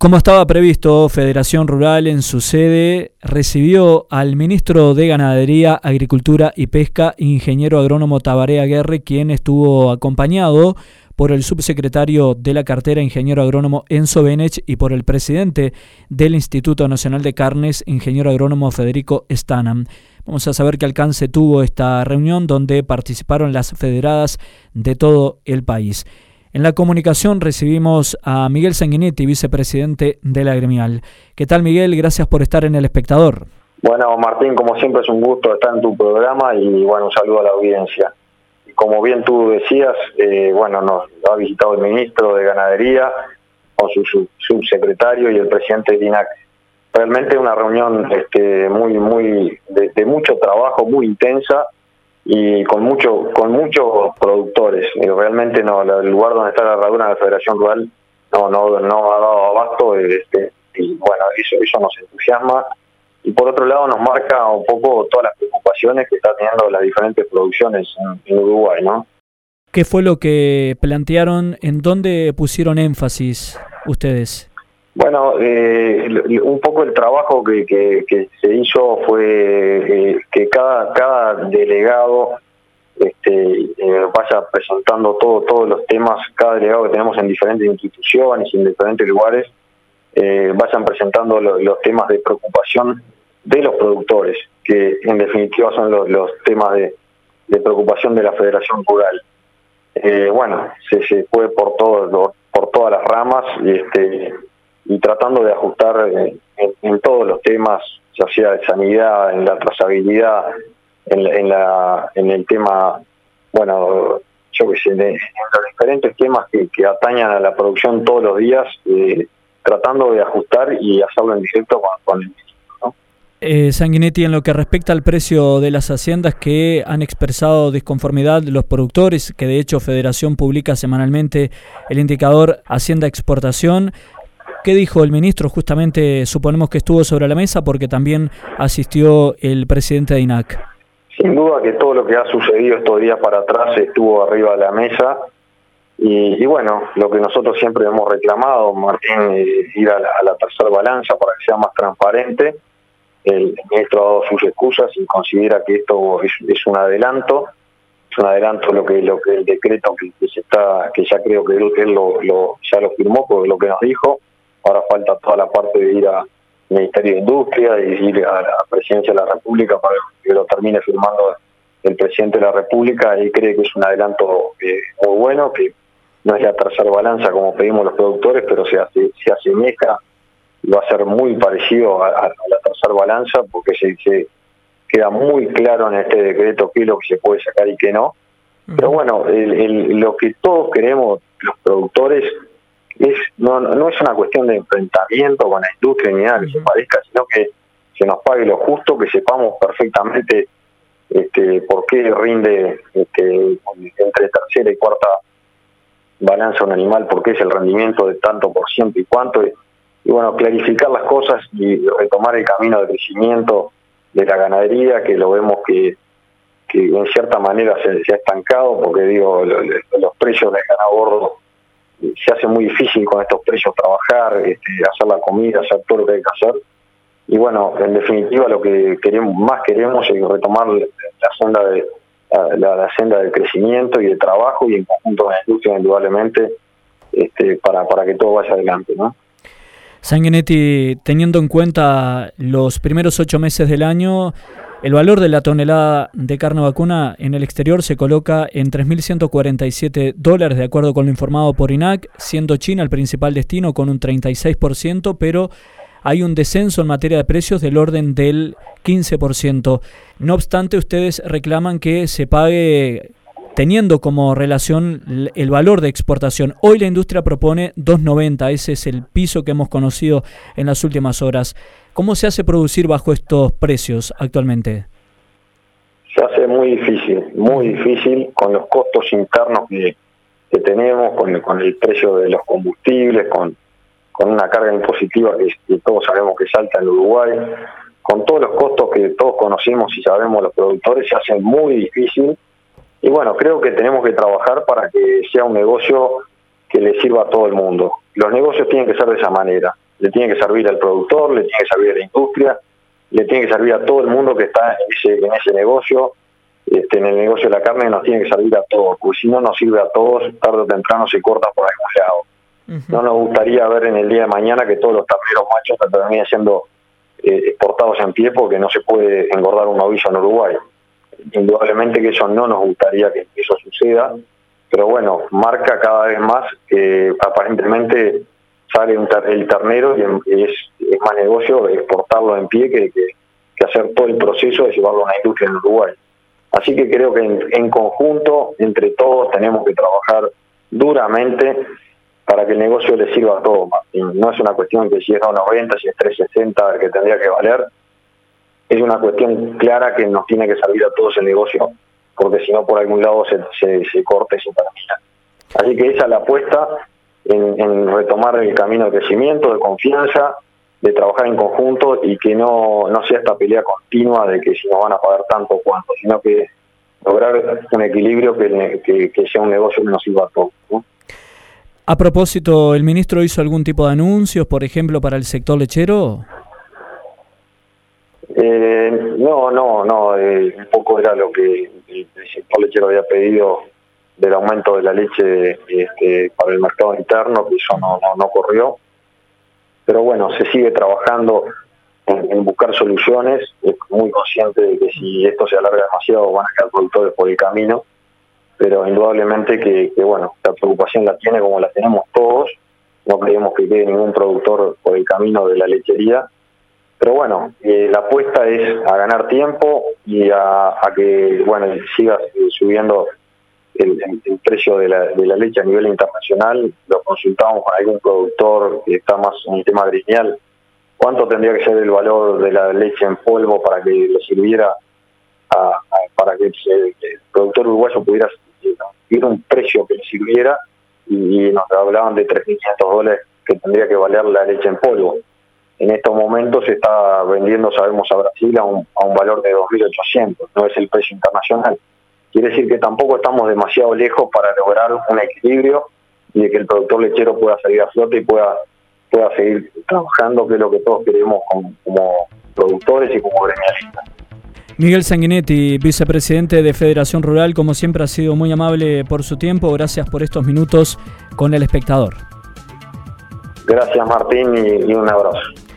Como estaba previsto, Federación Rural en su sede recibió al ministro de Ganadería, Agricultura y Pesca, ingeniero agrónomo Tabaré Aguerre, quien estuvo acompañado por el subsecretario de la cartera, ingeniero agrónomo Enzo Benech, y por el presidente del Instituto Nacional de Carnes, ingeniero agrónomo Federico Stanham. Vamos a saber qué alcance tuvo esta reunión donde participaron las federadas de todo el país. En la comunicación recibimos a Miguel Sanguinetti, vicepresidente de la gremial. ¿Qué tal, Miguel? Gracias por estar en El Espectador. Bueno, Martín, como siempre es un gusto estar en tu programa y bueno, un saludo a la audiencia. Como bien tú decías, nos ha visitado el ministro de Ganadería con su subsecretario y el presidente de INAC. Realmente una reunión de mucho trabajo, muy intensa, y con muchos productores. Realmente el lugar donde está la herradura de la Federación Rural no ha dado abasto, y bueno, eso nos entusiasma, y por otro lado nos marca un poco todas las preocupaciones que está teniendo las diferentes producciones en Uruguay, ¿no? ¿Qué fue lo que plantearon? ¿En dónde pusieron énfasis ustedes? Bueno, un poco el trabajo que se hizo fue que cada delegado vaya presentando todos los temas, cada delegado que tenemos en diferentes instituciones y en diferentes lugares, vayan presentando los temas de preocupación de los productores, que en definitiva son los temas de preocupación de la Federación Rural. Se fue por todas las ramas, y tratando de ajustar en todos los temas, ya sea de sanidad, en la trazabilidad, en el tema, en los diferentes temas que atañan a la producción todos los días, tratando de ajustar y hacerlo en directo con el ministro, ¿no? Sanguinetti, en lo que respecta al precio de las haciendas que han expresado disconformidad los productores, que de hecho Federación publica semanalmente el indicador Hacienda Exportación, ¿qué dijo el ministro? Justamente suponemos que estuvo sobre la mesa porque también asistió el presidente de INAC. Sin duda que todo lo que ha sucedido estos días para atrás estuvo arriba de la mesa, y bueno, lo que nosotros siempre hemos reclamado, Martín, ir a la tercera balanza para que sea más transparente. El ministro ha dado sus excusas y considera que esto es un adelanto. Es un adelanto lo que el decreto que ya creo que él ya lo firmó, por lo que nos dijo. Ahora falta toda la parte de ir al Ministerio de Industria y ir a la Presidencia de la República para que lo termine firmando el presidente de la República. Él cree que es un adelanto muy bueno, que no es la tercera balanza como pedimos los productores, pero se asemeja, va a ser muy parecido a la tercera balanza, porque se queda muy claro en este decreto qué es lo que se puede sacar y qué no. Pero bueno, lo que todos queremos los productores no es una cuestión de enfrentamiento con la industria ni nada que se parezca, sino que se nos pague lo justo, que sepamos perfectamente por qué rinde entre tercera y cuarta balanza un animal, por qué es el rendimiento de tanto por ciento y cuánto, y bueno, clarificar las cosas y retomar el camino de crecimiento de la ganadería, que lo vemos que en cierta manera se ha estancado, porque los precios del ganado gordo, se hace muy difícil con estos precios trabajar, hacer la comida, hacer todo lo que hay que hacer. Y bueno, en definitiva lo que queremos es retomar la senda del crecimiento y del trabajo, y en conjunto con la industria indudablemente, para que todo vaya adelante, ¿no? Sanguinetti, teniendo en cuenta los primeros 8 meses del año, el valor de la tonelada de carne vacuna en el exterior se coloca en $3.147, de acuerdo con lo informado por INAC, siendo China el principal destino con un 36%, pero hay un descenso en materia de precios del orden del 15%. No obstante, ustedes reclaman que se pague teniendo como relación el valor de exportación. Hoy la industria propone $2.90, ese es el piso que hemos conocido en las últimas horas. ¿Cómo se hace producir bajo estos precios actualmente? Se hace muy difícil con los costos internos que tenemos, con el precio de los combustibles, con una carga impositiva que todos sabemos que salta en Uruguay, con todos los costos que todos conocemos y sabemos los productores, se hace muy difícil. Y bueno, creo que tenemos que trabajar para que sea un negocio que le sirva a todo el mundo. Los negocios tienen que ser de esa manera. le tiene que servir al productor, le tiene que servir a la industria, le tiene que servir a todo el mundo que está en ese negocio, en el negocio de la carne nos tiene que servir a todos, porque si no nos sirve a todos, tarde o temprano se corta por algún lado. No nos gustaría ver en el día de mañana que todos los terneros machos terminen siendo exportados en pie porque no se puede engordar un novillo en Uruguay. Indudablemente que eso no nos gustaría que eso suceda, pero bueno, marca cada vez más que aparentemente sale el ternero y es más negocio exportarlo en pie que hacer todo el proceso de llevarlo a una industria en Uruguay. Así que creo que en conjunto, entre todos, tenemos que trabajar duramente para que el negocio le sirva a todos. No es una cuestión que si es 2.90, si es 3.60, que tendría que valer. Es una cuestión clara que nos tiene que servir a todos el negocio, porque si no por algún lado se corta y se termina. Así que esa es la apuesta en retomar el camino de crecimiento, de confianza, de trabajar en conjunto y que no sea esta pelea continua de que si nos van a pagar tanto o cuánto, sino que lograr un equilibrio que sea un negocio que nos sirva a todos, ¿no? A propósito, ¿el ministro hizo algún tipo de anuncios, por ejemplo, para el sector lechero? No, un poco era lo que el sector lechero había pedido del aumento de la leche para el mercado interno, que eso no ocurrió. Pero bueno, se sigue trabajando en buscar soluciones. Es muy consciente de que si esto se alarga demasiado van a quedar productores por el camino, pero indudablemente que bueno, la preocupación la tiene como la tenemos todos. No creemos que quede ningún productor por el camino de la lechería. Pero bueno, la apuesta es a ganar tiempo y a que bueno siga subiendo el precio de la leche a nivel internacional. Lo consultamos con algún productor que está más en el tema gremial. ¿Cuánto tendría que ser el valor de la leche en polvo para que le sirviera para que el productor uruguayo pudiera ir un precio que le sirviera? Y nos hablaban de $3.500 que tendría que valer la leche en polvo. En estos momentos se está vendiendo, sabemos, a Brasil a un valor de 2.800, no es el precio internacional. Quiere decir que tampoco estamos demasiado lejos para lograr un equilibrio y de que el productor lechero pueda salir a flote y pueda seguir trabajando, que es lo que todos queremos como productores y como gremialistas. Miguel Sanguinetti, vicepresidente de Federación Rural, como siempre ha sido muy amable por su tiempo. Gracias por estos minutos con El Espectador. Gracias, Martín, y un abrazo.